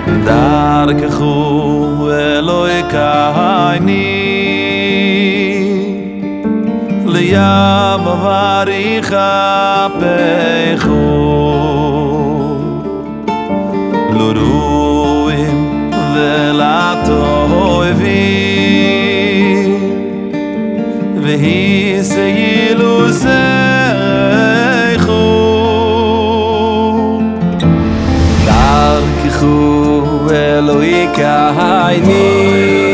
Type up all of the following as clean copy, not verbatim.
דרכו אלוהי קייני ליב אבריך פייכו לרועים ולטובים והיא סגילו זכו דרכו אלוהי קייני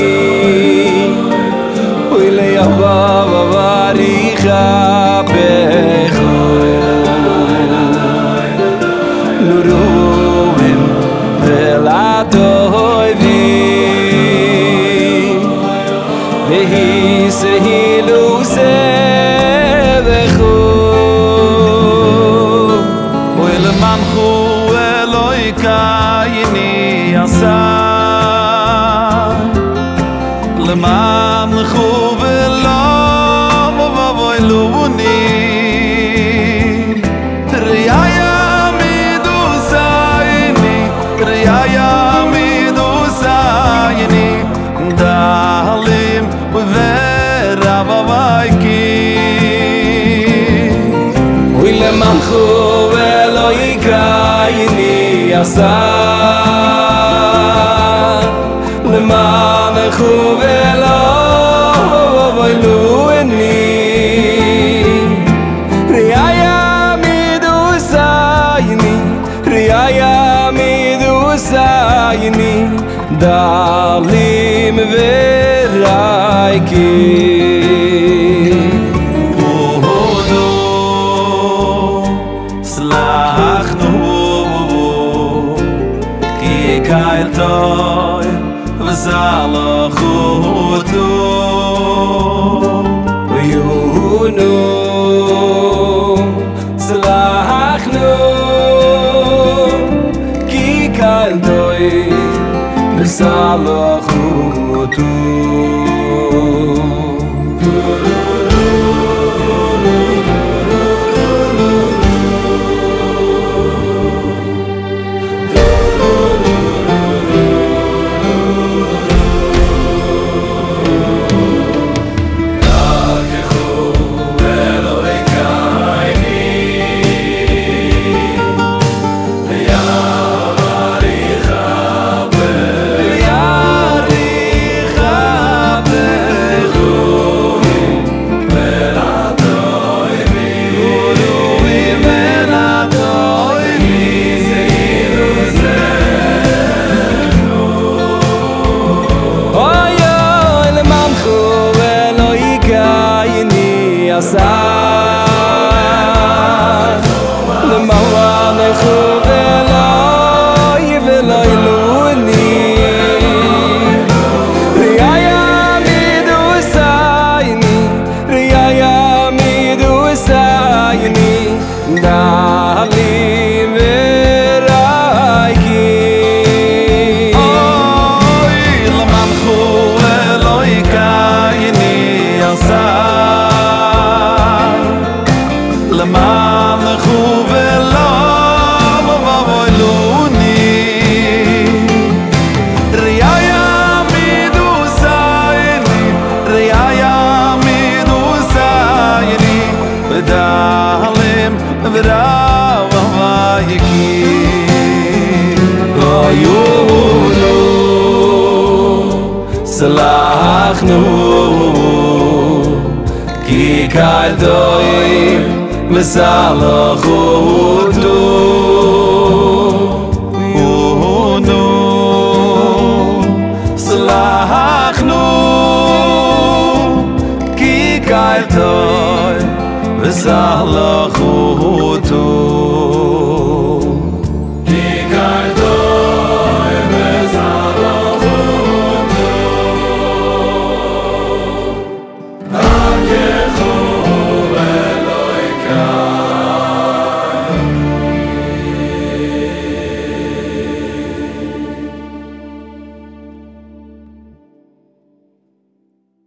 ליב אבריך פייכו לרועים ולטובים והיא סגילו זכו ולמנחו אלוהי קייני עשה למנחו ולא מבוילוני ריאיה מדוסייני ריאיה מדוסייני דלים ורב הוויקי ולמנחו אלוהי קייני עשה למנחו ולא מבוילוני ריאיה מדוסייני ריאיה מדוסייני דלים ורייקי Keil toy v'zalach uto v'yunu zlachnu ki keil toy v'zalach uto Slachnu ki keil toy v'zalach uto